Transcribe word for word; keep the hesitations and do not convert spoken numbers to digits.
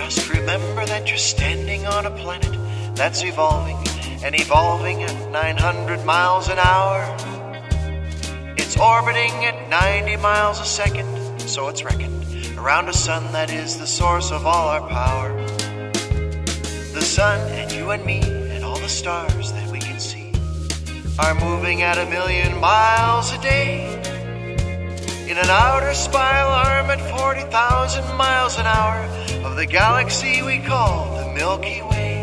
Just remember that you're standing on a planet that's evolving and evolving at nine hundred miles an hour. It's orbiting at ninety miles a second, so it's reckoned, around a sun that is the source of all our power. The sun and you and me and all the stars that we can see are moving at a million miles a day in an outer spiral arm at forty thousand miles an hour of the galaxy we call the Milky Way.